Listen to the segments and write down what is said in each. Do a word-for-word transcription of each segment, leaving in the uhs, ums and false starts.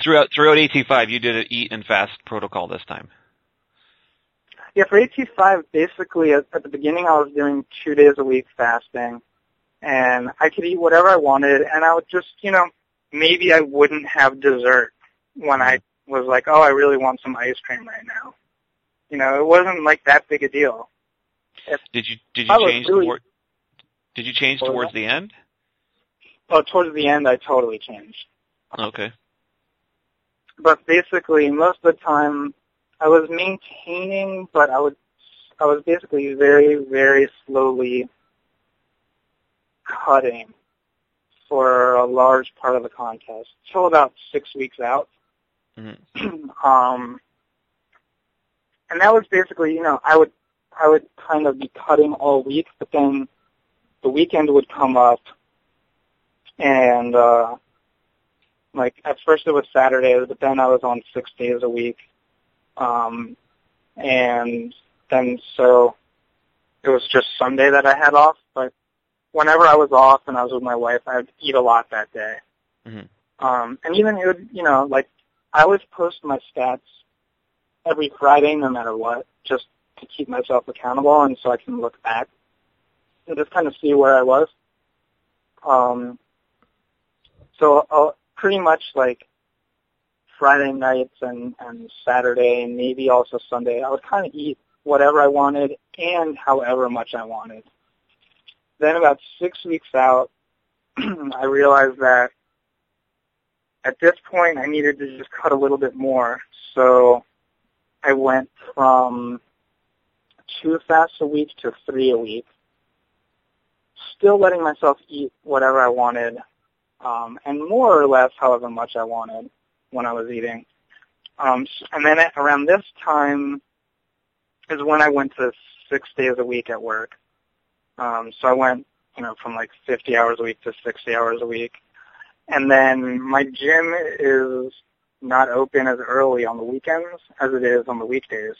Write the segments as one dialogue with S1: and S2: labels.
S1: throughout throughout A T five, you did an eat and fast protocol this time.
S2: Yeah, for A T five, basically at, at the beginning I was doing two days a week fasting, and I could eat whatever I wanted, and I would just, you know, maybe I wouldn't have dessert when I was like, oh, I really want some ice cream right now. You know, it wasn't like that big a deal. If
S1: did you did you change
S2: really,
S1: toward, Did you change towards the end?
S2: Oh, towards the end, I totally changed.
S1: Okay.
S2: But basically, most of the time, I was maintaining, but I would, I was basically very, very slowly cutting for a large part of the contest, till about six weeks out. Mm-hmm. um, and that was basically, you know, I would, I would kind of be cutting all week, but then the weekend would come up, and uh, like at first it was Saturdays, but then I was on six days a week, um, and then so it was just Sunday that I had off. But whenever I was off and I was with my wife, I would eat a lot that day. Mm-hmm. Um, and even it would, you know, like I would post my stats every Friday, no matter what, just to keep myself accountable, and so I can look back and just kind of see where I was. Um, so I'll pretty much like Friday nights and, and Saturday and maybe also Sunday, I would kind of eat whatever I wanted and however much I wanted. Then about six weeks out, I realized that at this point I needed to just cut a little bit more. So I went from two fasts a week to three a week, still letting myself eat whatever I wanted, um, and more or less however much I wanted when I was eating. Um, and then at, around this time is when I went to six days a week at work. Um, so I went, you know, from like fifty hours a week to sixty hours a week. And then my gym is not open as early on the weekends as it is on the weekdays.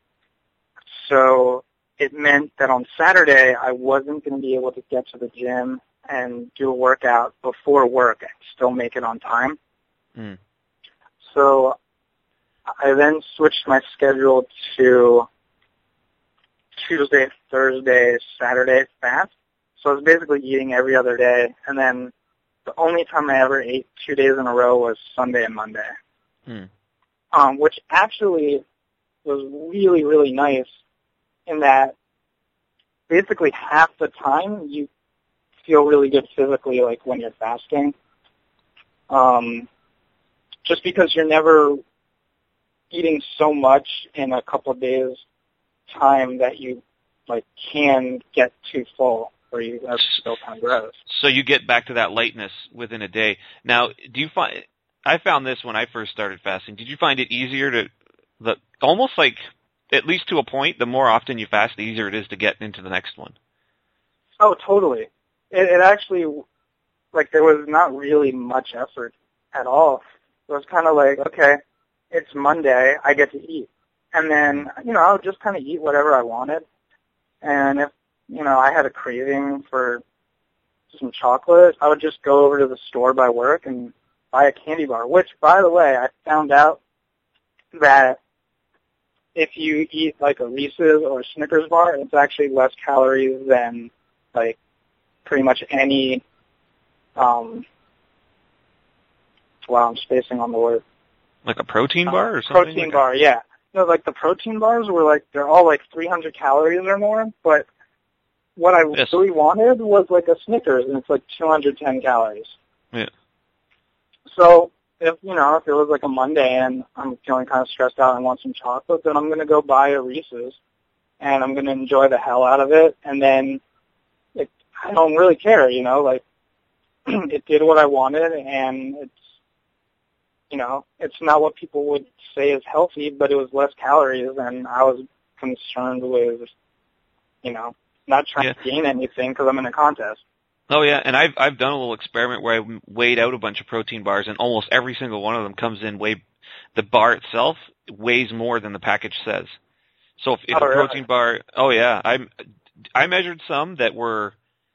S2: So it meant that on Saturday I wasn't going to be able to get to the gym and do a workout before work and still make it on time. Mm. So I then switched my schedule to Tuesday, Thursday, Saturday fast. So I was basically eating every other day, and then the only time I ever ate two days in a row was Sunday and Monday, mm. um, which actually was really, really nice in that basically half the time you feel really good physically, like when you're fasting, um, just because you're never eating so much in a couple of days' time that you like can get too full or you have still kind of gross.
S1: So you get back to that lightness within a day. Now, do you find? I found this when I first started fasting. Did you find it easier to, the almost like, at least to a point, the more often you fast, the easier it is to get into the next one?
S2: Oh, totally. It, it actually, like, there was not really much effort at all. It was kind of like, okay, it's Monday, I get to eat. And then, you know, I would just kind of eat whatever I wanted. And if, you know, I had a craving for some chocolate, I would just go over to the store by work and buy a candy bar, which, by the way, I found out that if you eat like a Reese's or a Snickers bar, it's actually less calories than like pretty much any, um, wow, I'm spacing on the word.
S1: Like a protein bar or something?
S2: Protein
S1: like
S2: bar, yeah. No, like the protein bars were like, they're all like three hundred calories or more, but what I yes. really wanted was like a Snickers, and it's like two hundred ten calories.
S1: Yeah.
S2: So if, you know, if it was like a Monday and I'm feeling kind of stressed out and want some chocolate, then I'm going to go buy a Reese's, and I'm going to enjoy the hell out of it, and then it, I don't really care, you know, like it did what I wanted, and it's, you know, it's not what people would say is healthy, but it was less calories, and I was concerned with, you know, not trying yeah. to gain anything because I'm in a contest.
S1: Oh yeah, and I've I've done a little experiment where I weighed out a bunch of protein bars, and almost every single one of them comes in weigh. The bar itself weighs more than the package says. So if, if
S2: oh,
S1: a
S2: really?
S1: protein bar, oh yeah, I I measured some that were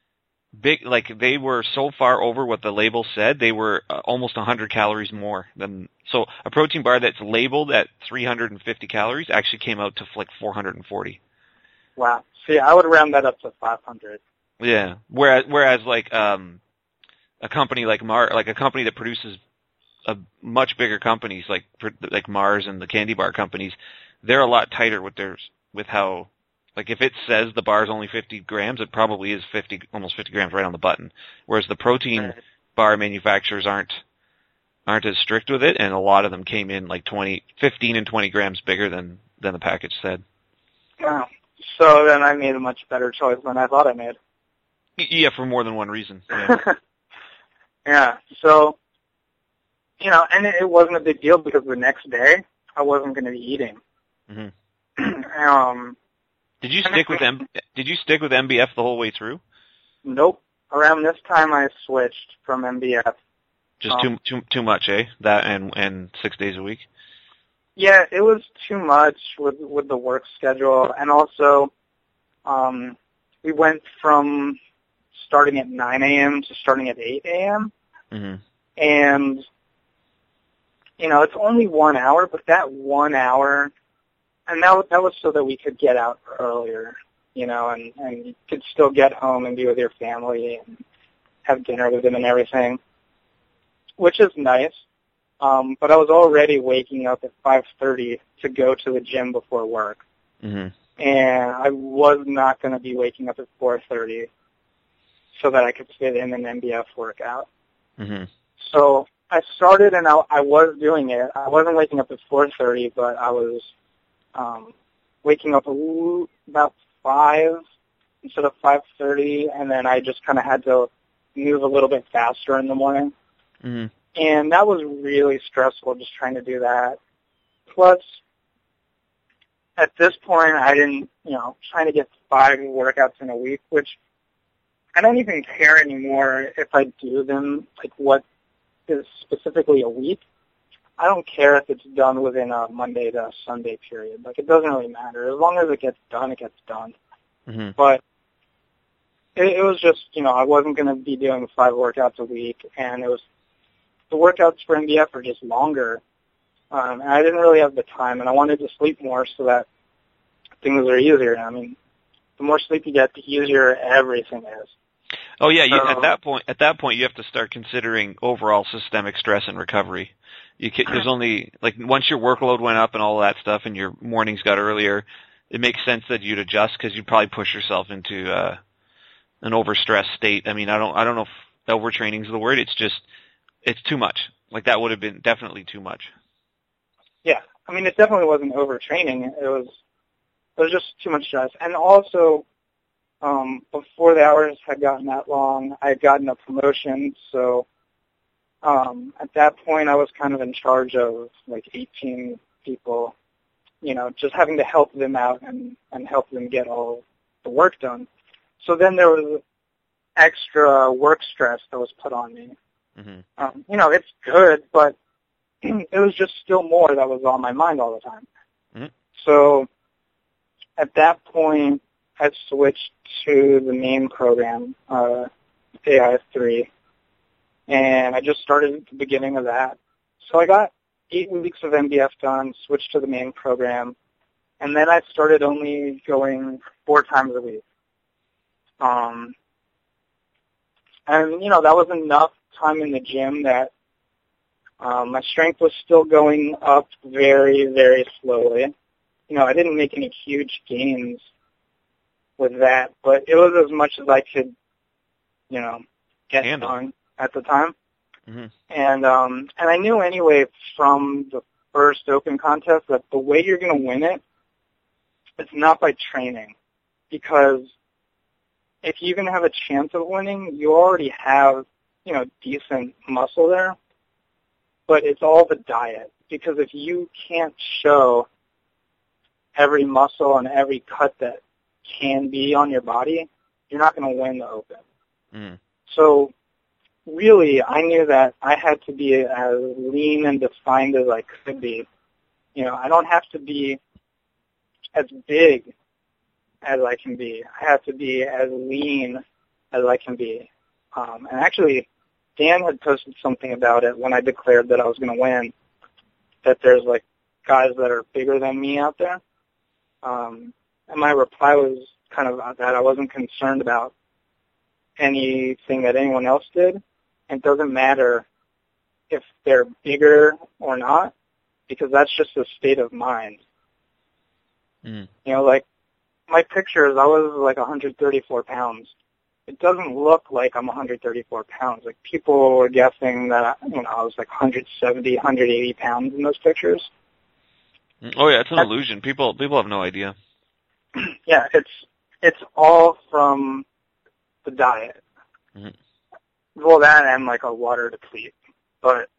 S1: big, like they were so far over what the label said, they were uh, almost one hundred calories more than, so a protein bar that's labeled at three hundred fifty calories actually came out to like four hundred forty.
S2: Wow. See, I would round that up to five hundred.
S1: Yeah. Whereas, whereas like, um, a company like Mar, like a company that produces a much bigger companies like, like Mars and the candy bar companies, they're a lot tighter with their, with how, like if it says the bar is only fifty grams, it probably is fifty, almost fifty grams right on the button. Whereas the protein right. bar manufacturers aren't, aren't as strict with it, and a lot of them came in like twenty, fifteen and twenty grams bigger than, than the package said.
S2: Wow. So then I made a much better choice than I thought I made.
S1: Yeah, for more than one reason. Yeah.
S2: Yeah. So, you know, and it, it wasn't a big deal because the next day I wasn't going to be eating.
S1: Mm-hmm.
S2: um,
S1: did you stick with M? Did you stick with M B F the whole way through?
S2: Nope. Around this time I switched from M B F.
S1: Just
S2: um,
S1: too too too much, eh? That and and six days a week.
S2: Yeah, it was too much with with the work schedule, and also um, we went from starting at nine a.m. to starting at eight a.m.
S1: Mm-hmm.
S2: And you know, it's only one hour, but that one hour, and that that was so that we could get out earlier, you know, and and you could still get home and be with your family and have dinner with them and everything, which is nice. Um, but I was already waking up at five thirty to go to the gym before work.
S1: Mm-hmm.
S2: And I was not going to be waking up at four thirty so that I could fit in an M B F workout.
S1: Mm-hmm.
S2: So I started, and I, I was doing it. I wasn't waking up at four thirty, but I was um, waking up a little, about five instead of five thirty, and then I just kind of had to move a little bit faster in the morning.
S1: Mm-hmm.
S2: And that was really stressful, just trying to do that. Plus, at this point, I didn't, you know, trying to get five workouts in a week, which I don't even care anymore if I do them, like what is specifically a week. I don't care if it's done within a Monday to Sunday period. Like, it doesn't really matter. As long as it gets done, it gets done.
S1: Mm-hmm.
S2: But it, it was just, you know, I wasn't going to be doing five workouts a week, and it was the workouts for M B F are just longer, um, and I didn't really have the time, and I wanted to sleep more so that things are easier. I mean, the more sleep you get, the easier everything is.
S1: Oh yeah, you,
S2: so,
S1: at that point, at that point, you have to start considering overall systemic stress and recovery. You can, there's only like once your workload went up and all of that stuff, and your mornings got earlier, it makes sense that you'd adjust because you'd probably push yourself into uh, an overstressed state. I mean, I don't, I don't know if overtraining is the word. It's just It's too much. Like, that would have been definitely too much.
S2: Yeah. I mean, it definitely wasn't overtraining. It was it was just too much stress. And also, um, before the hours had gotten that long, I had gotten a promotion. So um, at that point, I was kind of in charge of, like, eighteen people, you know, just having to help them out and, and help them get all the work done. So then there was extra work stress that was put on me.
S1: Mm-hmm.
S2: Um, you know, it's good, but it was just still more that was on my mind all the time.
S1: Mm-hmm.
S2: So at that point, I switched to the main program, uh, A I three, and I just started at the beginning of that. So I got eight weeks of M B F done, switched to the main program, and then I started only going four times a week. Um, and, you know, that was enough time in the gym that um, my strength was still going up very, very slowly. You know, I didn't make any huge gains with that, but it was as much as I could, you know, get
S1: Handle.
S2: done at the time.
S1: Mm-hmm.
S2: And um, and I knew anyway from the first open contest that the way you're going to win it, it's not by training, because if you're going to have a chance of winning, you already have, you know, decent muscle there, but it's all the diet. Because if you can't show every muscle and every cut that can be on your body, you're not going to win the Open.
S1: Mm.
S2: So really, I knew that I had to be as lean and defined as I could be. You know, I don't have to be as big as I can be. I have to be as lean as I can be. Um, and actually, Dan had posted something about it when I declared that I was going to win, that there's, like, guys that are bigger than me out there. Um, and my reply was kind of that I wasn't concerned about anything that anyone else did. It doesn't matter if they're bigger or not, because that's just a state of mind.
S1: Mm.
S2: You know, like, my pictures, I was like one hundred thirty-four pounds. It doesn't look like I'm one hundred thirty-four pounds. Like, people were guessing that, you know, I was like one hundred seventy, one hundred eighty pounds in those pictures.
S1: Oh yeah, it's an
S2: That's,
S1: illusion. People people have no idea.
S2: Yeah, it's it's all from the diet.
S1: Mm-hmm.
S2: Well, that and like a water deplete. But,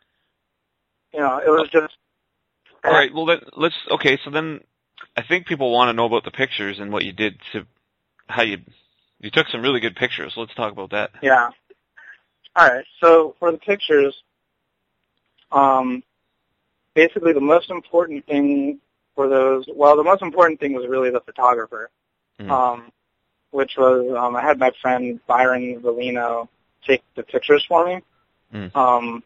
S2: you know, it was just...
S1: All right, well, then, let's... Okay, so then I think people want to know about the pictures and what you did to... How you... You took some really good pictures. Let's talk about that.
S2: Yeah. All right, so for the pictures, um, basically the most important thing for those... Well, the most important thing was really the photographer, mm-hmm. um, which was... Um, I had my friend Byron Valino take the pictures for me.
S1: Mm.
S2: Um,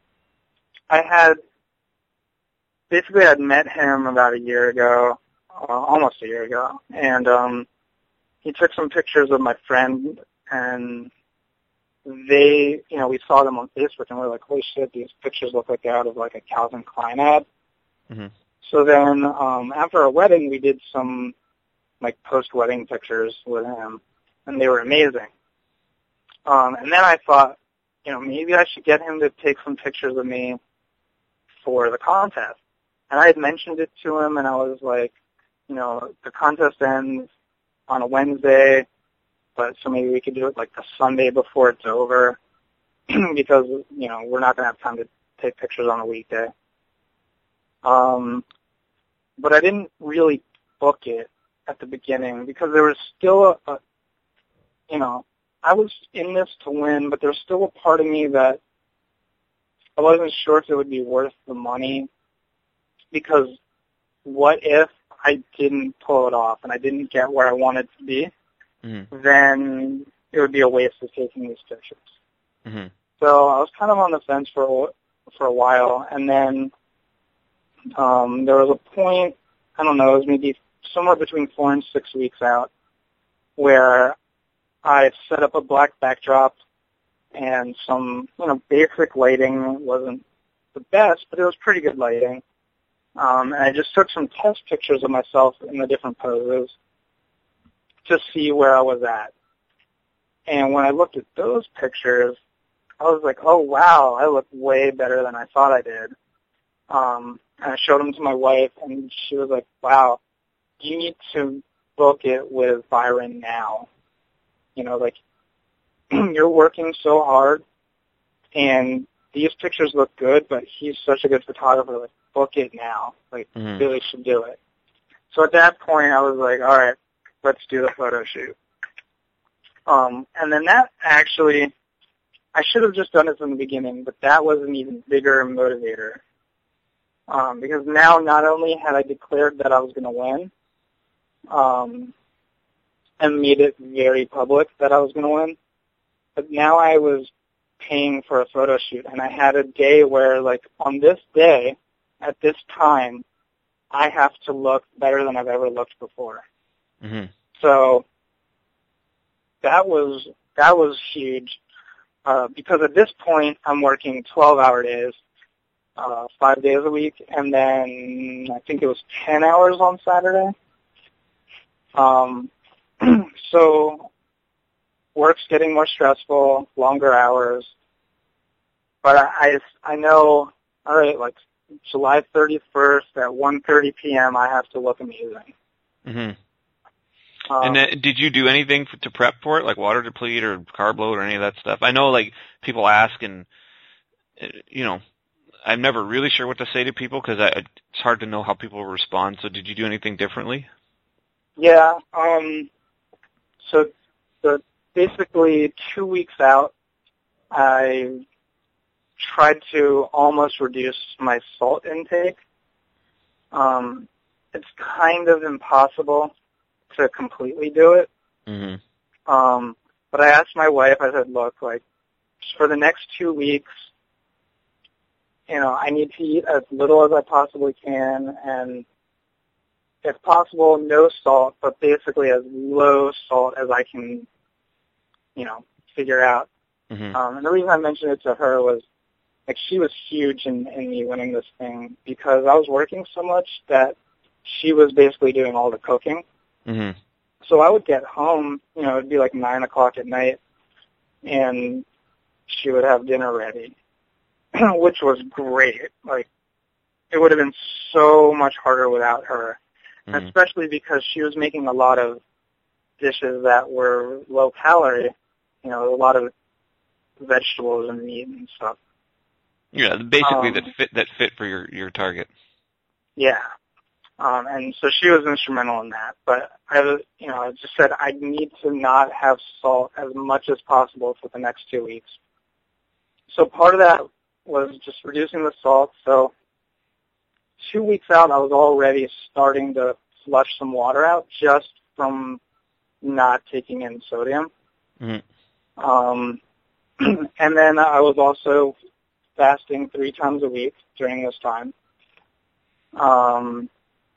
S2: I had... Basically, I'd met him about a year ago, uh, almost a year ago, and um, he took some pictures of my friend, and they, you know, we saw them on Facebook, and we were like, holy shit, these pictures look like they're out of like a Calvin Klein ad.
S1: Mm-hmm.
S2: So then, um, after our wedding, we did some like post-wedding pictures with him, and they were amazing. Um, and then I thought, you know, maybe I should get him to take some pictures of me for the contest. And I had mentioned it to him, and I was like, you know, the contest ends on a Wednesday, but so maybe we could do it like the Sunday before it's over, because, you know, we're not going to have time to take pictures on a weekday. Um, but I didn't really book it at the beginning because there was still a, a, you know, I was in this to win, but there's still a part of me that I wasn't sure if it would be worth the money, because what if I didn't pull it off and I didn't get where I wanted to be,
S1: mm-hmm.
S2: then it would be a waste of taking these pictures.
S1: Mm-hmm.
S2: So I was kind of on the fence for for a while, and then um, there was a point, I don't know, it was maybe somewhere between four and six weeks out, where I set up a black backdrop and some, you know, basic lighting. Wasn't the best, but it was pretty good lighting. Um, and I just took some test pictures of myself in the different poses to see where I was at. And when I looked at those pictures, I was like, oh, wow, I look way better than I thought I did. Um, and I showed them to my wife, and she was like, wow, you need to book it with Byron now. You know, like, you're working so hard, and these pictures look good, but he's such a good photographer. Like, book it now. Like,
S1: mm-hmm.
S2: really should do it. So at that point, I was like, all right, let's do the photo shoot. Um, and then that actually, I should have just done it from the beginning, but that was an even bigger motivator. Um, because now not only had I declared that I was going to win, um, and made it very public that I was going to win, but now I was paying for a photo shoot, and I had a day where, like, on this day, at this time, I have to look better than I've ever looked before.
S1: Mm-hmm.
S2: So that was that was huge, uh, because at this point I'm working twelve-hour days, uh, five days a week, and then I think it was ten hours on Saturday. Um, so work's getting more stressful, longer hours, but I, I, I know, all right, like July thirty-first at one thirty p.m. I have to look amazing.
S1: Mm-hmm.
S2: Um,
S1: and then, did you do anything for, to prep for it, like water deplete or carb load or any of that stuff? I know, like, people ask, and, you know, I'm never really sure what to say to people because it's hard to know how people will respond. So did you do anything differently?
S2: Yeah. Um, so the basically two weeks out, I tried to almost reduce my salt intake. Um, it's kind of impossible to completely do it.
S1: Mm-hmm.
S2: Um, But I asked my wife, I said, look, like, for the next two weeks, you know, I need to eat as little as I possibly can, and if possible, no salt, but basically as low salt as I can, you know, figure out.
S1: Mm-hmm.
S2: Um, and the reason I mentioned it to her was, like, she was huge in, in me winning this thing because I was working so much that she was basically doing all the cooking.
S1: Mm-hmm.
S2: So I would get home, you know, it'd be like nine o'clock at night, and she would have dinner ready, which was great. Like, it would have been so much harder without her,
S1: mm-hmm.
S2: especially because she was making a lot of dishes that were low calorie, you know, a lot of vegetables and meat and stuff.
S1: Yeah, basically
S2: um,
S1: that fit that fit for your, your target.
S2: Yeah. Um, and so she was instrumental in that. But I was, you know, I just said I need to not have salt as much as possible for the next two weeks. So part of that was just reducing the salt. So two weeks out, I was already starting to flush some water out just from not taking in sodium.
S1: Mm-hmm.
S2: Um, and then I was also fasting three times a week during this time. Um,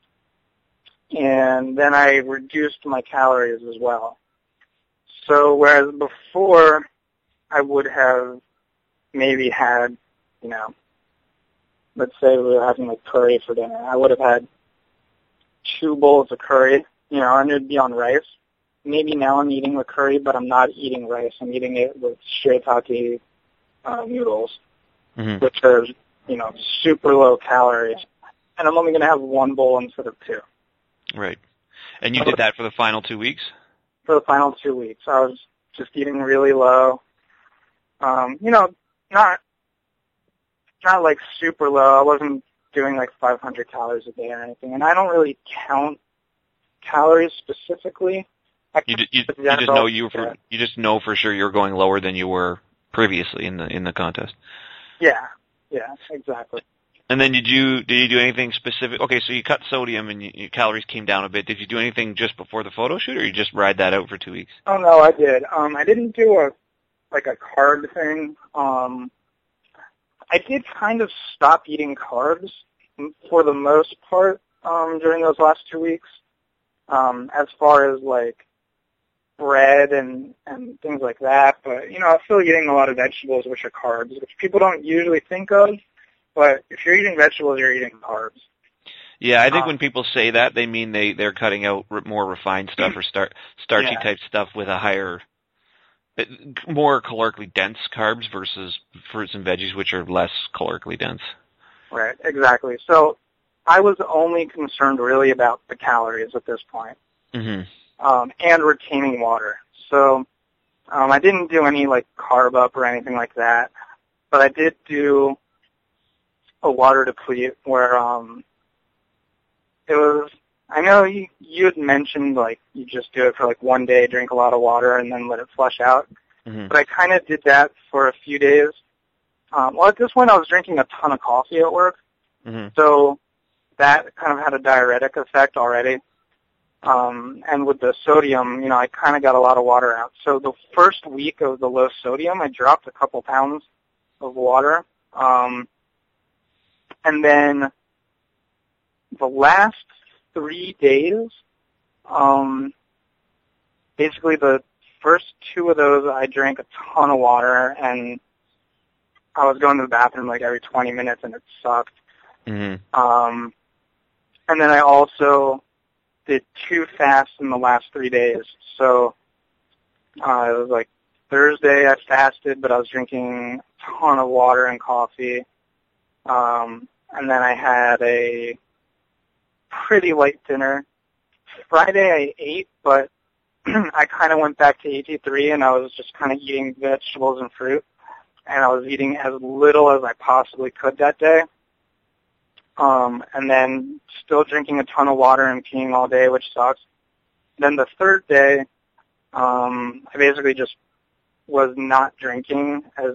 S2: and then I reduced my calories as well. So whereas before I would have maybe had, you know, let's say we were having like curry for dinner, I would have had two bowls of curry, you know, and it would be on rice. Maybe now I'm eating the curry, but I'm not eating rice. I'm eating it with shiitake uh, noodles,
S1: mm-hmm.
S2: which are, you know, super low calories. And I'm only going to have one bowl instead of two.
S1: Right. And you did that for the final two weeks?
S2: For the final two weeks. I was just eating really low. Um, you know, not not like super low. I wasn't doing like five hundred calories a day or anything. And I don't really count calories specifically. I
S1: You, you, you just know you were for, you just know for sure you're going lower than you were previously in the in the contest.
S2: Yeah, yeah, exactly.
S1: And then did you did you do anything specific? Okay, so you cut sodium and you, your calories came down a bit. Did you do anything just before the photo shoot, or you just ride that out for two weeks?
S2: Oh no, I did. Um, I didn't do a like a carb thing. Um, I did kind of stop eating carbs for the most part um, during those last two weeks. Um, as far as like bread and, and things like that. But, you know, I'm still eating a lot of vegetables, which are carbs, which people don't usually think of. But if you're eating vegetables, you're eating carbs.
S1: Yeah, I think
S2: um,
S1: when people say that, they mean they, they're cutting out more refined stuff or star, starchy
S2: yeah.
S1: type stuff with a higher, more calorically dense carbs versus fruits and veggies, which are less calorically dense.
S2: Right, exactly. So I was only concerned really about the calories at this point.
S1: Mm-hmm.
S2: Um, and retaining water. So um, I didn't do any like carb up or anything like that, but I did do a water deplete where um, it was. I know you you had mentioned like you just do it for like one day, drink a lot of water, and then let it flush out.
S1: Mm-hmm.
S2: But I kind of did that for a few days. Um, well, at this point, I was drinking a ton of coffee at work,
S1: mm-hmm.
S2: so that kind of had a diuretic effect already. Um, and with the sodium, you know, I kind of got a lot of water out. So the first week of the low sodium, I dropped a couple pounds of water. Um, and then the last three days, um, basically the first two of those, I drank a ton of water, and I was going to the bathroom like every twenty minutes, and it sucked.
S1: Mm-hmm.
S2: Um, and then I also did two fasts in the last three days. So uh, it was like Thursday I fasted, but I was drinking a ton of water and coffee. Um, and then I had a pretty light dinner. Friday I ate, but I kind of went back to A T three, and I was just kind of eating vegetables and fruit. And I was eating as little as I possibly could that day. Um, and then still drinking a ton of water and peeing all day, which sucks. Then the third day, um, I basically just was not drinking as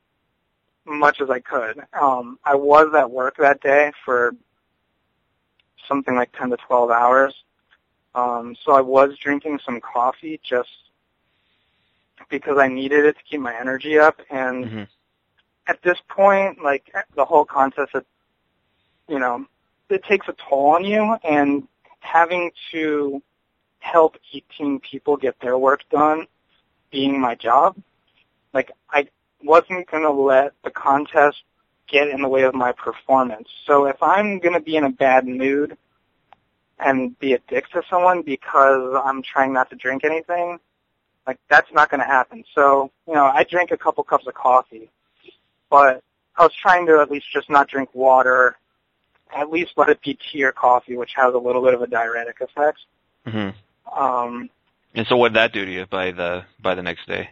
S2: much as I could. Um, I was at work that day for something like ten to twelve hours. Um, so I was drinking some coffee just because I needed it to keep my energy up. And
S1: mm-hmm.
S2: at this point, like, the whole contest, it, you know, it takes a toll on you, and having to help eighteen people get their work done being my job, like, I wasn't going to let the contest get in the way of my performance. So if I'm going to be in a bad mood and be a dick to someone because I'm trying not to drink anything, like, that's not going to happen. So, you know, I drank a couple cups of coffee, but I was trying to at least just not drink water, at least let it be tea or coffee, which has a little bit of a diuretic effect.
S1: Mm-hmm.
S2: Um,
S1: and so what did that do to you by the by the next day?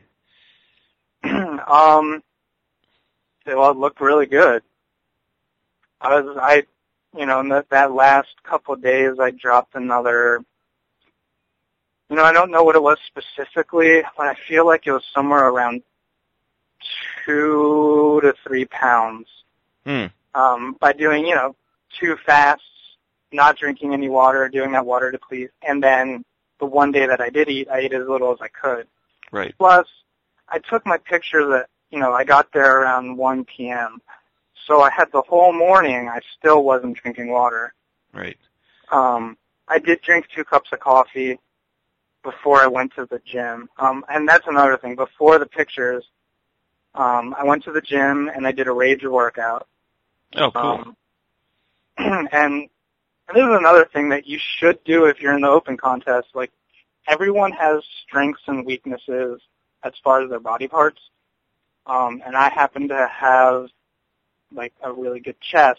S2: um, well, it looked really good. I was, I, you know, in that, that last couple of days, I dropped another, you know, I don't know what it was specifically, but I feel like it was somewhere around two to three pounds.
S1: Hmm.
S2: Um, by doing, you know, two fasts, not drinking any water, doing that water deplete, and then the one day that I did eat, I ate as little as I could.
S1: Right.
S2: Plus, I took my pictures at, you know, I got there around one p.m., so I had the whole morning, I still wasn't drinking water.
S1: Right.
S2: Um, I did drink two cups of coffee before I went to the gym. Um, and that's another thing. Before the pictures, um, I went to the gym and I did a rage workout.
S1: Oh, cool.
S2: Um, and, and this is another thing that you should do if you're in the open contest. Like, everyone has strengths and weaknesses as far as their body parts. Um, and I happen to have, like, a really good chest.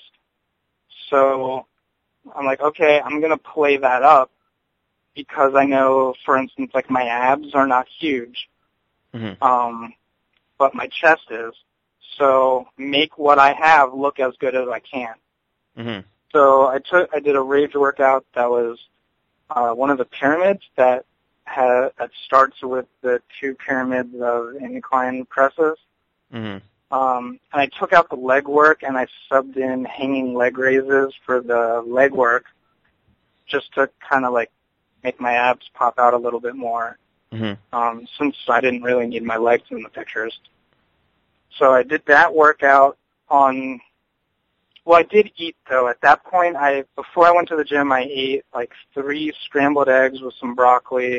S2: So I'm like, okay, I'm going to play that up because I know, for instance, like, my abs are not huge.
S1: Mm-hmm.
S2: Um, but my chest is. So make what I have look as good as I can.
S1: Mm-hmm.
S2: So I took, I did a rage workout that was uh, one of the pyramids that ha that starts with the two pyramids of incline presses.
S1: Mm-hmm.
S2: Um, and I took out the leg work and I subbed in hanging leg raises for the leg work, just to kind of like make my abs pop out a little bit more.
S1: Mm-hmm.
S2: Um, since I didn't really need my legs in the pictures. So I did that workout on, well, I did eat though. At that point, I, before I went to the gym, I ate like three scrambled eggs with some broccoli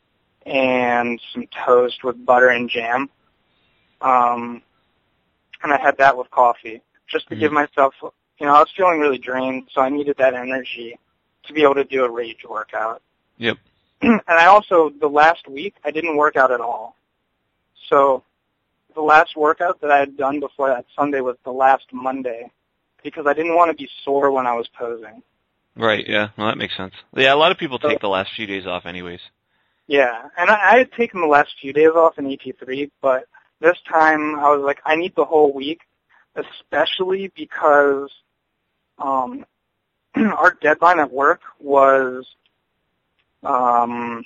S2: and some toast with butter and jam. Um, and I had that with coffee just to mm-hmm. give myself, you know, I was feeling really drained, so I needed that energy to be able to do a rage workout.
S1: Yep.
S2: And I also, the last week, I didn't work out at all. So the last workout that I had done before that Sunday was the last Monday because I didn't want to be sore when I was posing.
S1: Right, yeah. Well, that makes sense. Yeah, a lot of people take the last few days off anyways.
S2: Yeah, and I, I had taken the last few days off in E P three, but this time I was like, I need the whole week, especially because um, our deadline at work was um,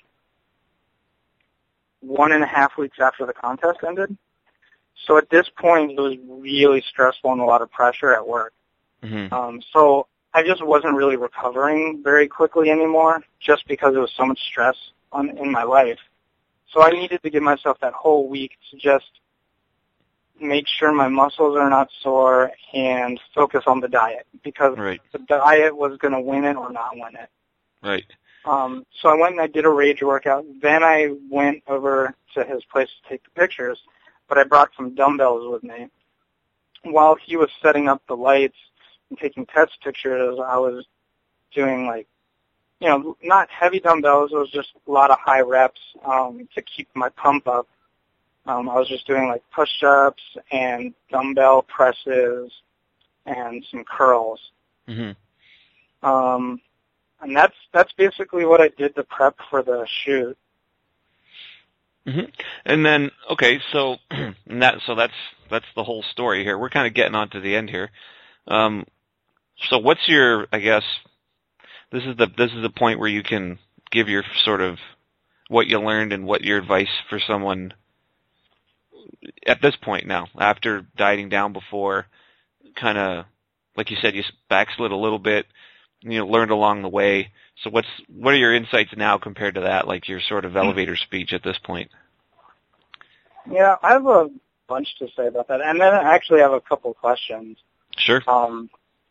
S2: one and a half weeks after the contest ended. So at this point, it was really stressful and a lot of pressure at work.
S1: Mm-hmm.
S2: Um, so I just wasn't really recovering very quickly anymore just because there was so much stress on, in my life. So I needed to give myself that whole week to just make sure my muscles are not sore and focus on the diet because
S1: right.
S2: the diet was going to win it or not win it.
S1: Right.
S2: Um, so I went and I did a rage workout. Then I went over to his place to take the pictures, but I brought some dumbbells with me. While he was setting up the lights and taking test pictures, I was doing like, you know, not heavy dumbbells. It was just a lot of high reps um, to keep my pump up. Um, I was just doing like push-ups and dumbbell presses and some curls.
S1: Mm-hmm.
S2: Um, and that's that's basically what I did to prep for the shoot.
S1: Mm-hmm. And then, okay, so and that so that's that's the whole story here. We're kind of getting on to the end here. Um, so what's your, I guess, this is the this is the point where you can give your sort of what you learned and what your advice for someone at this point now, after dieting down before, kind of, like you said, you backslid a little bit, you know, learned along the way. So what's what are your insights now compared to that, like your sort of elevator speech at this point?
S2: Yeah, I have a bunch to say about that, and then I actually have a couple questions.
S1: Sure.
S2: Um,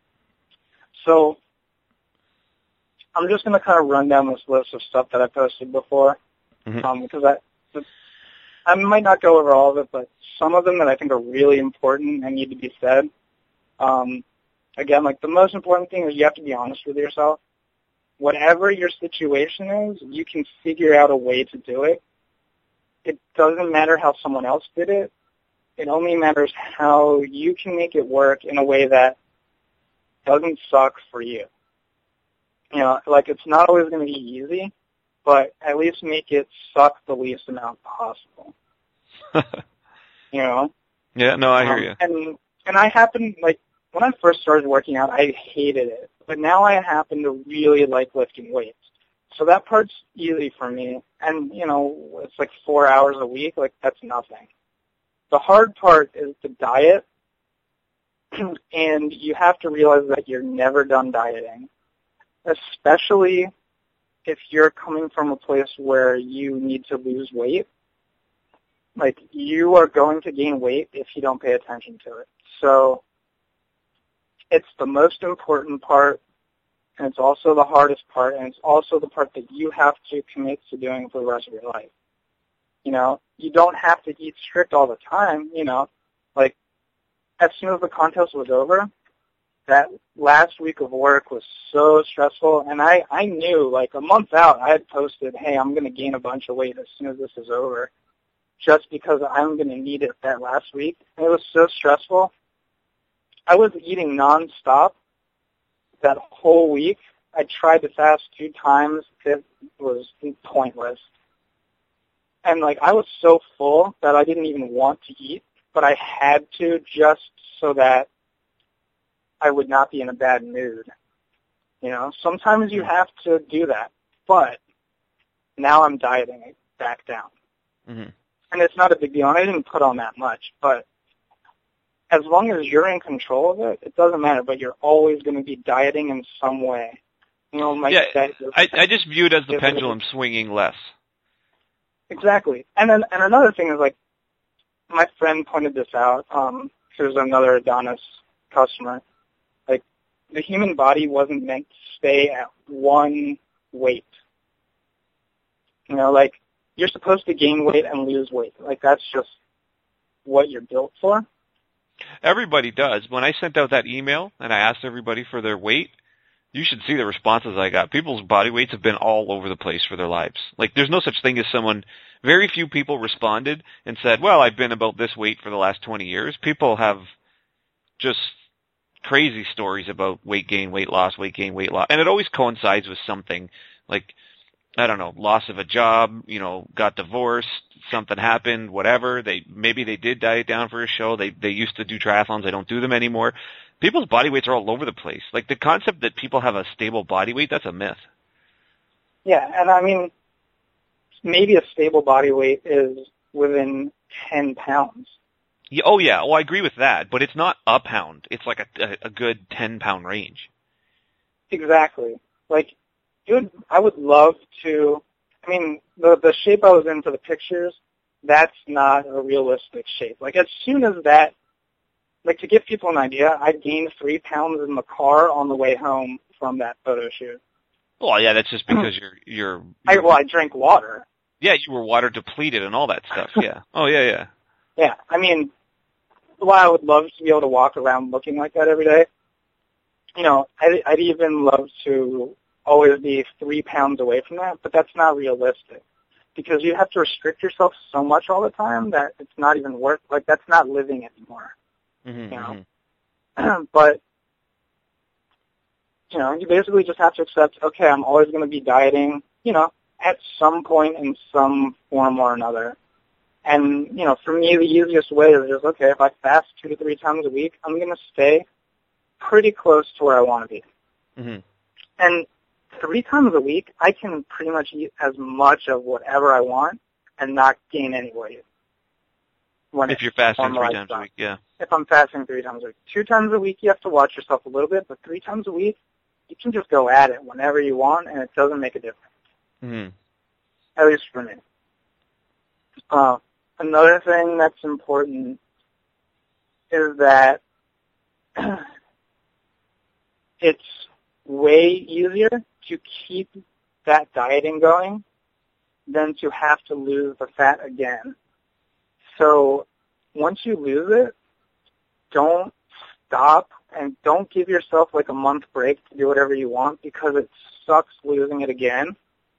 S2: so I'm just going to kind of run down this list of stuff that I posted before,
S1: mm-hmm.
S2: um, because I I might not go over all of it, but some of them that I think are really important and need to be said. Um, again, like the most important thing is you have to be honest with yourself. Whatever your situation is, you can figure out a way to do it. It doesn't matter how someone else did it. It only matters how you can make it work in a way that doesn't suck for you. You know, like it's not always going to be easy, but at least make it suck the least amount possible. You know?
S1: Yeah, no, I hear
S2: um,
S1: you.
S2: And and I happen, like, when I first started working out, I hated it. But now I happen to really like lifting weights. So that part's easy for me. And, you know, it's like four hours a week. Like, that's nothing. The hard part is the diet. And you have to realize that you're never done dieting. Especially if you're coming from a place where you need to lose weight. Like, you are going to gain weight if you don't pay attention to it. So it's the most important part, and it's also the hardest part, and it's also the part that you have to commit to doing for the rest of your life. You know, you don't have to eat strict all the time, you know. Like, as soon as the contest was over, that last week of work was so stressful, and I, I knew, like, a month out, I had posted, hey, I'm going to gain a bunch of weight as soon as this is over, just because I'm going to need it that last week. And it was so stressful. I was eating nonstop that whole week. I tried to fast two times. It was pointless. And, like, I was so full that I didn't even want to eat, but I had to just so that I would not be in a bad mood. You know, sometimes you have to do that, but now I'm dieting it back down.
S1: Mm-hmm.
S2: And it's not a big deal, and I didn't put on that much, but as long as you're in control of it, it doesn't matter, but you're always going to be dieting in some way. You know, my
S1: yeah,
S2: diet,
S1: I, I just view it as the pendulum swinging less.
S2: Exactly. And then, and another thing is, like, my friend pointed this out. Um, there's another Adonis customer. Like, the human body wasn't meant to stay at one weight. You know, like, you're supposed to gain weight and lose weight. Like, that's just what you're built for.
S1: Everybody does. When I sent out that email and I asked everybody for their weight, you should see the responses I got. People's body weights have been all over the place for their lives. Like, there's no such thing as someone, very few people responded and said, well, I've been about this weight for the last twenty years. People have just crazy stories about weight gain, weight loss, weight gain, weight loss. And it always coincides with something like, I don't know, loss of a job, you know, got divorced, something happened, whatever. They maybe they did diet down for a show. They they used to do triathlons. They don't do them anymore. People's body weights are all over the place. Like, the concept that people have a stable body weight, that's a myth.
S2: Yeah, and I mean, maybe a stable body weight is within ten pounds.
S1: Yeah, oh yeah, well I agree with that, but it's not a pound. It's like a a, a good ten pound range.
S2: Exactly. Like, Dude, I would love to, I mean, the the shape I was in for the pictures, that's not a realistic shape. Like, as soon as that, like, to give people an idea, I gained three pounds in the car on the way home from that photo shoot.
S1: Well, yeah, that's just because you're, you're, you're
S2: I, well, I drank water.
S1: Yeah, you were water depleted and all that stuff, yeah. Oh, yeah, yeah.
S2: Yeah, I mean, while I would love to be able to walk around looking like that every day, you know, I'd, I'd even love to always be three pounds away from that, but that's not realistic because you have to restrict yourself so much all the time that it's not even worth, like, that's not living anymore,
S1: mm-hmm,
S2: you know.
S1: Mm-hmm.
S2: But, you know, you basically just have to accept, okay, I'm always going to be dieting, you know, at some point in some form or another. And, you know, for me, the easiest way is just, okay, if I fast two to three times a week, I'm going to stay pretty close to where I want to be.
S1: Mm-hmm.
S2: And three times a week, I can pretty much eat as much of whatever I want and not gain any weight. When
S1: if you're fasting three times a week, yeah.
S2: If I'm fasting three times a week. Two times a week, you have to watch yourself a little bit, but three times a week, you can just go at it whenever you want, and it doesn't make a difference.
S1: Mm-hmm.
S2: At least for me. Uh, another thing that's important is that it's way easier to keep that dieting going than to have to lose the fat again. So once you lose it, don't stop and don't give yourself like a month break to do whatever you want because it sucks losing it again.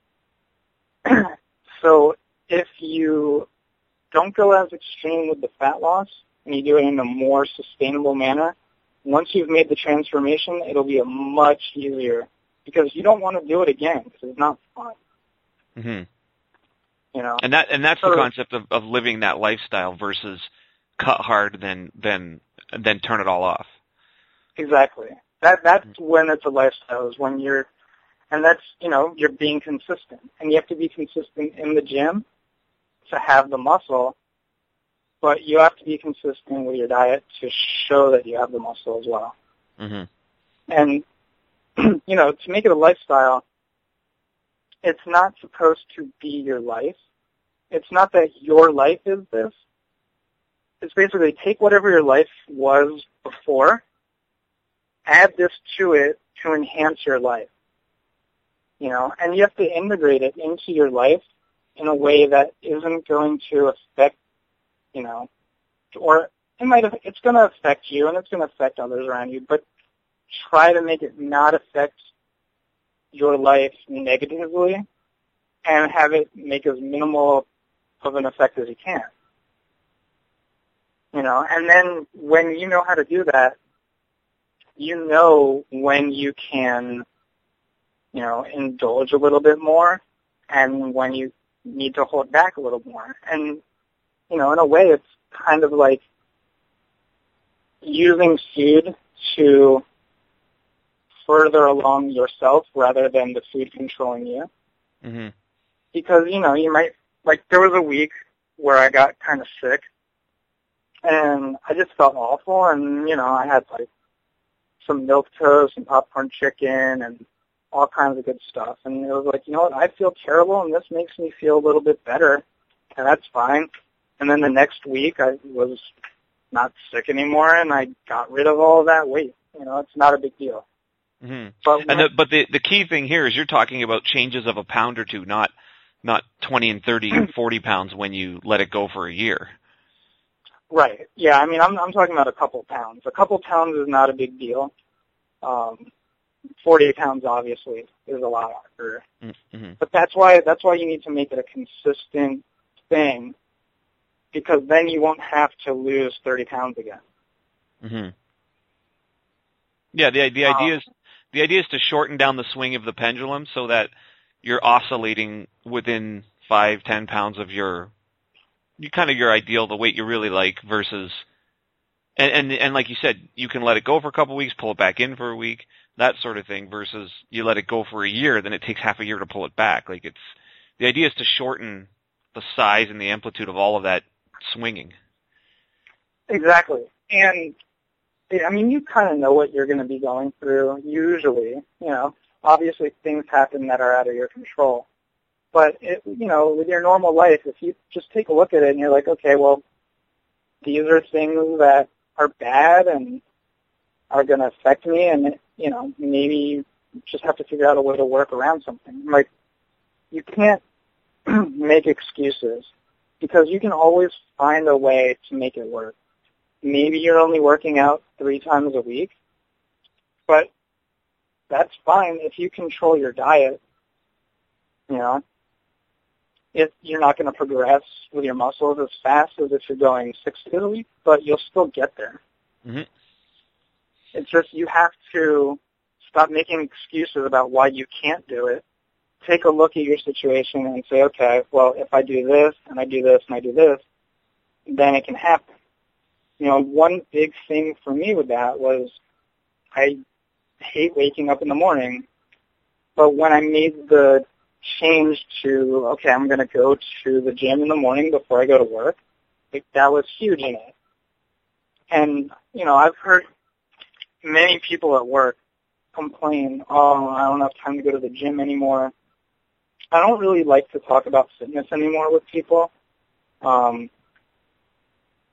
S2: So if you don't go as extreme with the fat loss and you do it in a more sustainable manner, once you've made the transformation, it'll be a much easier because you don't want to do it again because it's not fun.
S1: Mm-hmm.
S2: You know,
S1: and that and that's
S2: so,
S1: the concept of, of living that lifestyle versus cut hard then then then turn it all off.
S2: Exactly. That that's mm-hmm. when it's a lifestyle is when you're, and that's you know you're being consistent, and you have to be consistent in the gym to have the muscle, but you have to be consistent with your diet to show that you have the muscle as well.
S1: Mm-hmm.
S2: And you know, to make it a lifestyle, it's not supposed to be your life. It's not that your life is this. It's basically take whatever your life was before, add this to it to enhance your life. You know, and you have to integrate it into your life in a way that isn't going to affect, you know, or it might, it's going to affect you and it's going to affect others around you, but try to make it not affect your life negatively and have it make as minimal of an effect as you can. You know, and then when you know how to do that, you know when you can, you know, indulge a little bit more and when you need to hold back a little more. And, you know, in a way it's kind of like using food to further along yourself rather than the food controlling you.
S1: Mm-hmm.
S2: Because, you know, you might, like there was a week where I got kind of sick and I just felt awful and, you know, I had like some milk toast and popcorn chicken and all kinds of good stuff. And it was like, you know what, I feel terrible and this makes me feel a little bit better and that's fine. And then the next week I was not sick anymore and I got rid of all of that weight. You know, it's not a big deal.
S1: Mm-hmm.
S2: But,
S1: and the, but the the key thing here is you're talking about changes of a pound or two, not not twenty and thirty and forty pounds when you let it go for a year.
S2: Right. Yeah. I mean, I'm I'm talking about a couple pounds. A couple pounds is not a big deal. Um, forty pounds obviously is a lot harder.
S1: Mm-hmm.
S2: But that's why that's why you need to make it a consistent thing, because then you won't have to lose thirty pounds again.
S1: Mm-hmm. Yeah. The the
S2: um,
S1: idea is the idea is to shorten down the swing of the pendulum so that you're oscillating within five, ten pounds of your, you kind of your ideal, the weight you really like versus, and, and, and like you said, you can let it go for a couple of weeks, pull it back in for a week, that sort of thing versus you let it go for a year, then it takes half a year to pull it back. Like it's, the idea is to shorten the size and the amplitude of all of that swinging.
S2: Exactly. And I mean, you kind of know what you're going to be going through usually, you know. Obviously, things happen that are out of your control. But, it, you know, with your normal life, if you just take a look at it and you're like, okay, well, these are things that are bad and are going to affect me, and, you know, maybe you just have to figure out a way to work around something. Like, you can't make excuses because you can always find a way to make it work. Maybe you're only working out three times a week, but that's fine if you control your diet. You know, if you're not going to progress with your muscles as fast as if you're going six days a week, but you'll still get there.
S1: Mm-hmm.
S2: It's just you have to stop making excuses about why you can't do it. Take a look at your situation and say, okay, well, if I do this and I do this and I do this, then it can happen. You know, one big thing for me with that was I hate waking up in the morning, but when I made the change to, okay, I'm going to go to the gym in the morning before I go to work, like, that was huge in it. And, you know, I've heard many people at work complain, oh, I don't have time to go to the gym anymore. I don't really like to talk about fitness anymore with people. Um,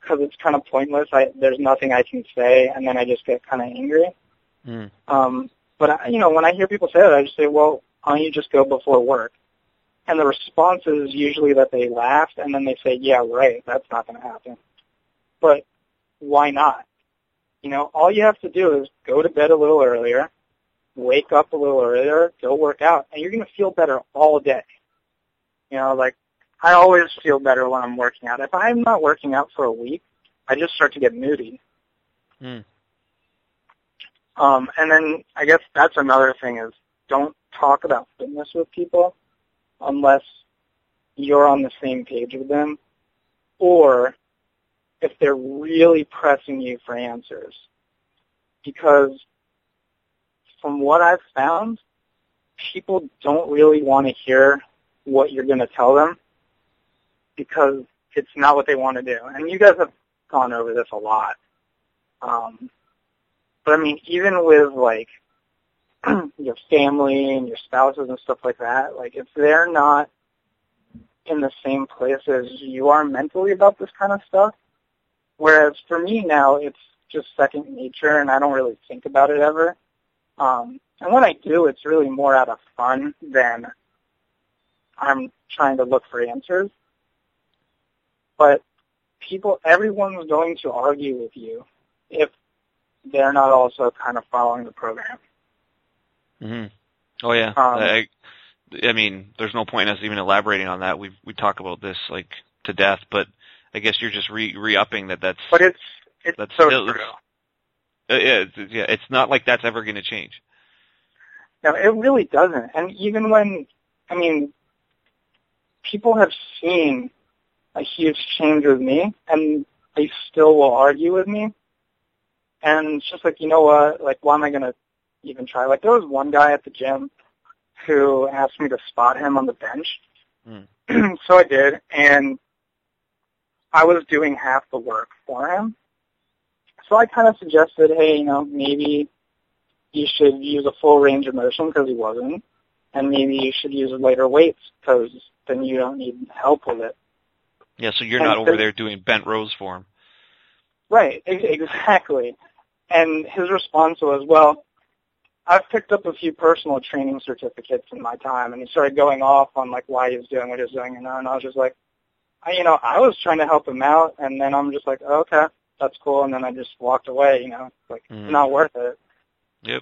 S2: because it's kind of pointless. I, there's nothing I can say, and then I just get kind of angry.
S1: Mm.
S2: Um, but, I, you know, when I hear people say that, I just say, well, why don't you just go before work? And the response is usually that they laughed, and then they say, yeah, right, that's not going to happen. But why not? You know, all you have to do is go to bed a little earlier, wake up a little earlier, go work out, and you're going to feel better all day. You know, like, I always feel better when I'm working out. If I'm not working out for a week, I just start to get moody.
S1: Mm.
S2: Um, and then I guess that's another thing is don't talk about fitness with people unless you're on the same page with them, or if they're really pressing you for answers. Because from what I've found, people don't really want to hear what you're going to tell them because it's not what they want to do. And you guys have gone over this a lot. Um, but, I mean, even with, like, your family and your spouses and stuff like that, like, if they're not in the same place as you are mentally about this kind of stuff, whereas for me now, it's just second nature, and I don't really think about it ever. Um, and when I do, it's really more out of fun than I'm trying to look for answers. But people, everyone's going to argue with you if they're not also kind of following the program.
S1: Mm-hmm. Oh, yeah. Um, I, I mean, there's no point in us even elaborating on that. We we talk about this, like, to death, but I guess you're just re, re-upping that that's...
S2: But it's, it's
S1: that's
S2: so
S1: still,
S2: true.
S1: Uh, yeah, it's, yeah, it's not like that's ever going to change.
S2: No, it really doesn't. And even when, I mean, people have seen a huge change with me, and they still will argue with me. And it's just like, you know what, like, why am I going to even try? Like, there was one guy at the gym who asked me to spot him on the bench. Mm. So I did, and I was doing half the work for him. So I kind of suggested, hey, you know, maybe you should use a full range of motion because he wasn't, and maybe you should use lighter weights because then you don't need help with it.
S1: Yeah, so you're
S2: and
S1: not
S2: so,
S1: over there doing bent rows for him.
S2: Right, exactly. And his response was, well, I've picked up a few personal training certificates in my time, and he started going off on, like, why he was doing what he was doing, and I was just like, I, you know, I was trying to help him out, and then I'm just like, oh, okay, that's cool, and then I just walked away, you know, like, mm. not worth it.
S1: Yep.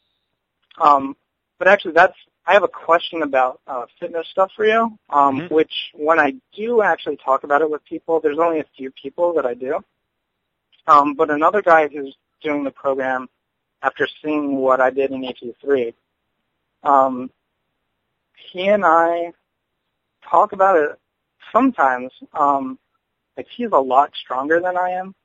S2: Um, but actually, that's, I have a question about uh, fitness stuff for you, um, mm-hmm. which when I do actually talk about it with people, there's only a few people that I do. Um, but another guy who's doing the program after seeing what I did in A T three, um, he and I talk about it sometimes. Um, like, he's a lot stronger than I am,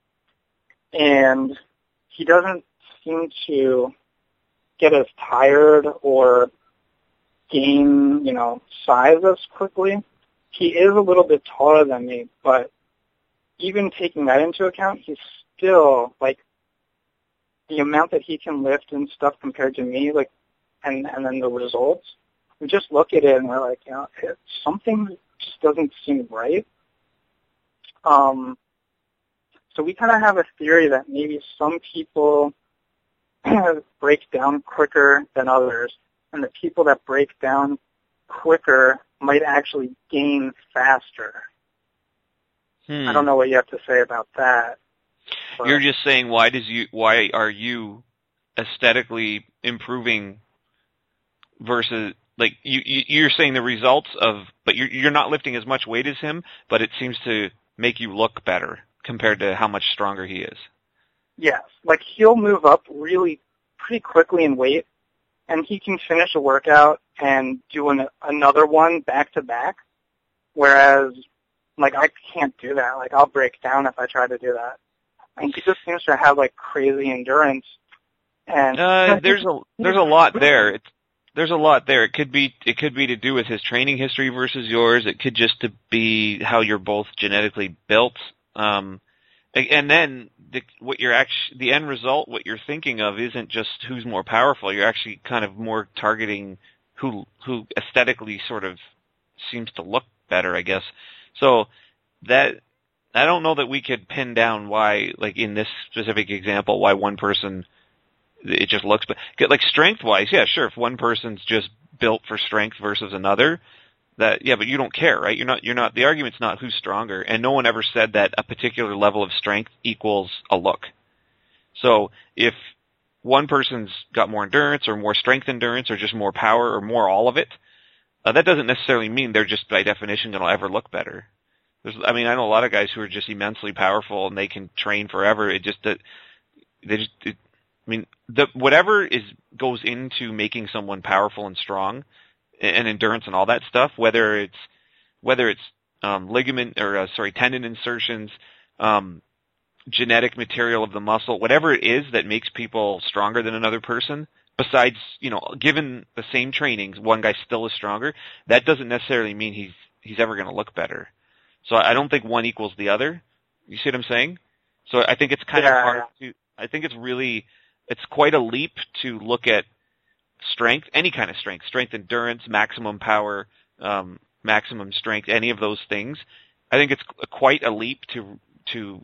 S2: and he doesn't seem to get as tired or gain, you know, size as quickly. He is a little bit taller than me, but even taking that into account, he's still, like, the amount that he can lift and stuff compared to me, like, and and then the results, we just look at it and we're like, you know, it, something just doesn't seem right. Um, so we kind of have a theory that maybe some people break down quicker than others, and the people that break down quicker might actually gain faster.
S1: Hmm.
S2: I don't know what you have to say about that. But
S1: you're just saying, why does you? Why are you aesthetically improving versus, like, you? you you're saying the results of, but you're you're not lifting as much weight as him, but it seems to make you look better compared to how much stronger he is.
S2: Yes, like, he'll move up really pretty quickly in weight, and he can finish a workout and do an, another one back to back, whereas, like, I can't do that. Like, I'll break down if I try to do that. And he just seems to have, like, crazy endurance. And
S1: uh, there's a there's a lot there. It's, there's a lot there. It could be it could be to do with his training history versus yours. It could just to be how you're both genetically built. Um, and then the, what you're actually the end result, what you're thinking of, isn't just who's more powerful. You're actually kind of more targeting who who aesthetically sort of seems to look better, I guess. So that I don't know that we could pin down why, like in this specific example, why one person, it just looks, but like strength-wise, yeah, sure, if one person's just built for strength versus another, that, yeah, but you don't care, right? You're not, you're not, the argument's not who's stronger, and no one ever said that a particular level of strength equals a look. So if one person's got more endurance or more strength endurance or just more power or more all of it, uh, that doesn't necessarily mean they're just by definition going to ever look better. There's, I mean, I know a lot of guys who are just immensely powerful and they can train forever. It just that they just, it, I mean, the whatever is goes into making someone powerful and strong, and endurance and all that stuff. Whether it's whether it's um, ligament or uh, sorry tendon insertions, um, genetic material of the muscle, whatever it is that makes people stronger than another person. Besides, you know, given the same trainings, one guy still is stronger. That doesn't necessarily mean he's he's ever going to look better. So I don't think one equals the other. You see what I'm saying? So I think it's kind
S2: yeah,
S1: of hard to, I think it's really, it's quite a leap to look at strength, any kind of strength, strength endurance, maximum power, um, maximum strength, any of those things. I think it's quite a leap to, to,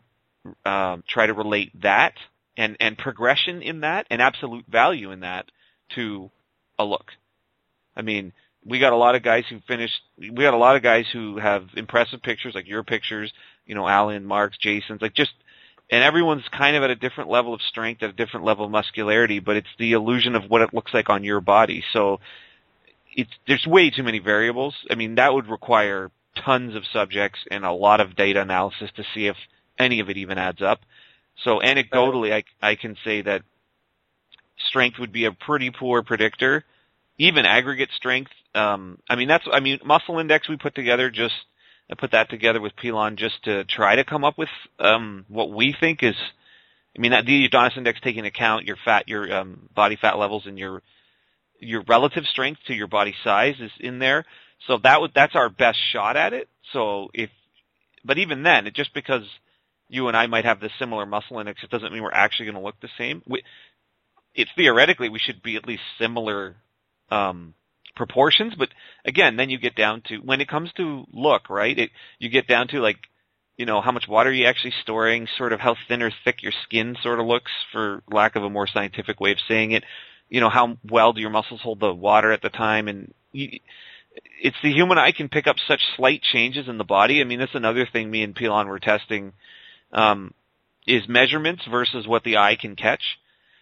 S1: um, try to relate that and, and progression in that and absolute value in that to a look. I mean, we got a lot of guys who finished, we got a lot of guys who have impressive pictures, like your pictures, you know, Alan, Mark's, Jason's, like just, and everyone's kind of at a different level of strength, at a different level of muscularity, but it's the illusion of what it looks like on your body. So it's, there's way too many variables. I mean, that would require tons of subjects and a lot of data analysis to see if any of it even adds up. So anecdotally, I, I can say that strength would be a pretty poor predictor. Even aggregate strength, um, I mean, that's, I mean, muscle index we put together just, I put that together with Pilon just to try to come up with, um, what we think is, I mean, that the Adonis index taking into account your fat, your, um, body fat levels and your, your relative strength to your body size is in there. So that would, that's our best shot at it. So if, but even then, it just because you and I might have the similar muscle index, it doesn't mean we're actually going to look the same. We, it theoretically, we should be at least similar, um, proportions, but again, then you get down to, when it comes to look, right, it, you get down to like, you know, how much water are you actually storing, sort of how thin or thick your skin sort of looks, for lack of a more scientific way of saying it, you know, how well do your muscles hold the water at the time, and you, it's the human eye can pick up such slight changes in the body. I mean, that's another thing me and Pilon were testing, um, is measurements versus what the eye can catch.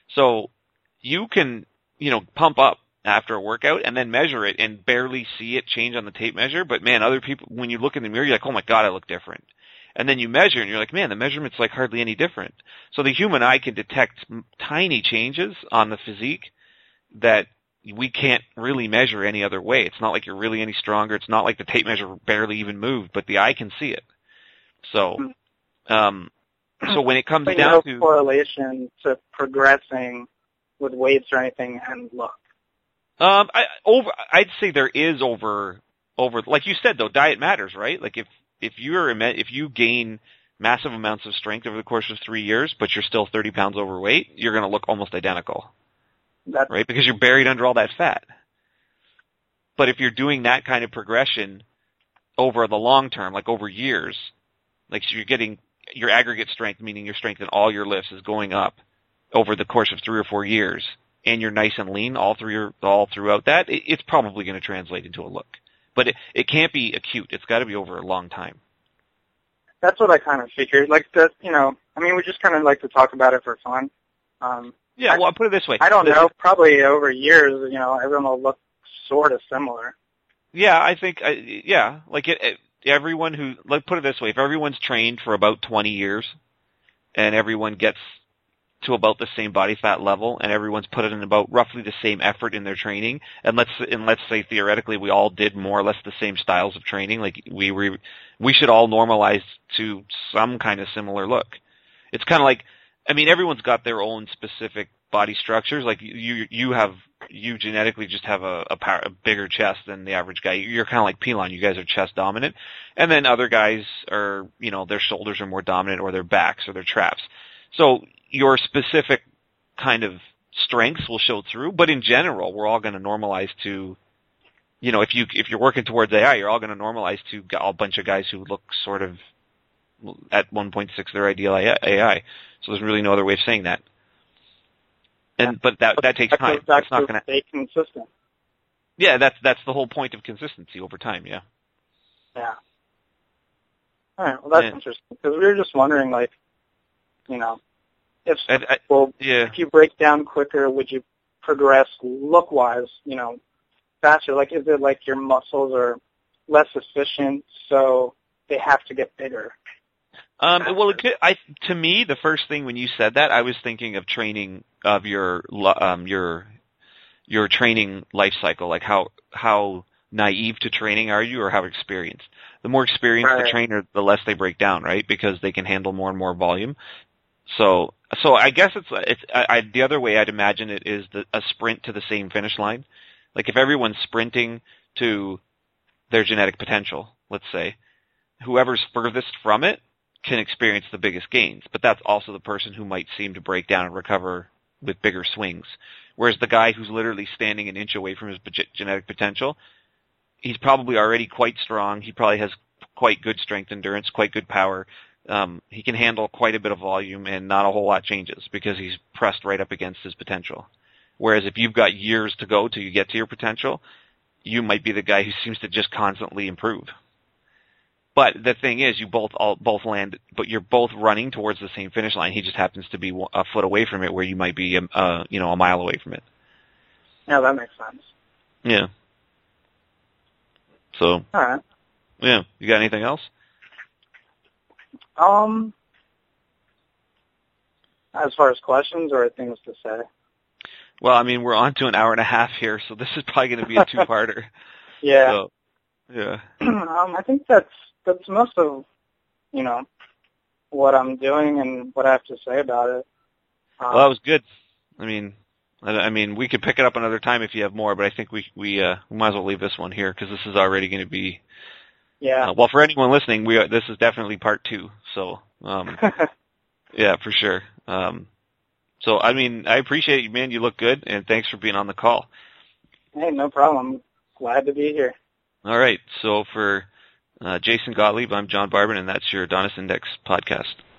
S1: So you can, you know, pump up after a workout and then measure it and barely see it change on the tape measure. But man, other people, when you look in the mirror, you're like, oh my God, I look different. And then you measure and you're like, man, the measurement's like hardly any different. So the human eye can detect tiny changes on the physique that we can't really measure any other way. It's not like you're really any stronger. It's not like the tape measure barely even moved, but the eye can see it. So, um, so when it comes
S2: but
S1: down
S2: no
S1: to
S2: correlation to progressing with weights or anything and look.
S1: Um, I, over, I'd say there is over, over, like you said though, diet matters, right? Like if, if you're, if you gain massive amounts of strength over the course of three years, but you're still thirty pounds overweight, you're going to look almost identical. That's, right? Because you're buried under all that fat. But if you're doing that kind of progression over the long term, like over years, like so you're getting your aggregate strength, meaning your strength in all your lifts is going up over the course of three or four years, and you're nice and lean all through your, all throughout that, it, it's probably going to translate into a look. But it, it can't be acute. It's got to be over a long time.
S2: That's what I kind of figured. Like, the, you know, I mean, we just kind of like to talk about it for fun. Um,
S1: yeah,
S2: I,
S1: well, I'll put it this way.
S2: I don't know. Probably over years, you know, everyone will look sort of similar.
S1: Yeah, I think, uh, yeah, like it, it, everyone who, like, put it this way, if everyone's trained for about twenty years and everyone gets to about the same body fat level, and everyone's put in about roughly the same effort in their training, and let's and let's say theoretically we all did more or less the same styles of training, like we we, we should all normalize to some kind of similar look. It's kind of like, I mean, everyone's got their own specific body structures. Like you you have you genetically just have a a, power, a bigger chest than the average guy. You're kind of like Pilon. You guys are chest dominant, and then other guys are, you know, their shoulders are more dominant, or their backs, or their traps. So your specific kind of strengths will show through, but in general, we're all going to normalize to, you know, if you if you're working towards A I, you're all going to normalize to a bunch of guys who look sort of at one point six their ideal A I. So there's really no other way of saying that. And but that that takes time.
S2: That's
S1: not going to
S2: stay consistent.
S1: Yeah, that's that's the whole point of consistency over time. Yeah.
S2: Yeah. All right. Well, that's yeah. interesting because we were just wondering, like, you know, if
S1: I, I,
S2: well,
S1: yeah.
S2: if you break down quicker, would you progress look-wise? You know, faster? Like, is it like your muscles are less efficient, so they have to get bigger?
S1: Um, well, it could, I to me, the first thing when you said that, I was thinking of training of your um your your training life cycle, like how how naive to training are you, or how experienced. The more experienced
S2: right.
S1: the trainer, the less they break down, right? Because they can handle more and more volume. So, so I guess it's it's I, I, the other way I'd imagine it is the, a sprint to the same finish line. Like if everyone's sprinting to their genetic potential, let's say, whoever's furthest from it can experience the biggest gains, but that's also the person who might seem to break down and recover with bigger swings. Whereas the guy who's literally standing an inch away from his genetic potential, he's probably already quite strong. He probably has quite good strength endurance, quite good power. Um, he can handle quite a bit of volume and not a whole lot changes because he's pressed right up against his potential. Whereas if you've got years to go till you get to your potential, you might be the guy who seems to just constantly improve. But the thing is, you both all, both land, but you're both running towards the same finish line. He just happens to be a foot away from it, where you might be, uh, you know, a mile away from it.
S2: Yeah, that makes sense.
S1: Yeah. So.
S2: All right.
S1: Yeah. You got anything else?
S2: Um, as far as questions or things to say.
S1: Well, I mean, we're on to an hour and a half here, so this is probably going to be a two-parter.
S2: Yeah.
S1: So, yeah.
S2: um, I think that's that's most of, you know, what I'm doing and what I have to say about it. Um,
S1: well, that was good. I mean, I, I mean, we could pick it up another time if you have more, but I think we we uh, we might as well leave this one here because this is already going to be.
S2: Yeah.
S1: Uh, well, for anyone listening, we are, this is definitely part two. So, um, yeah, for sure. Um, so, I mean, I appreciate you, man. You look good, and thanks for being on the call.
S2: Hey, no problem. I'm glad to be here.
S1: All right. So for uh, Jason Gottlieb, I'm John Barban, and that's your Adonis Index podcast.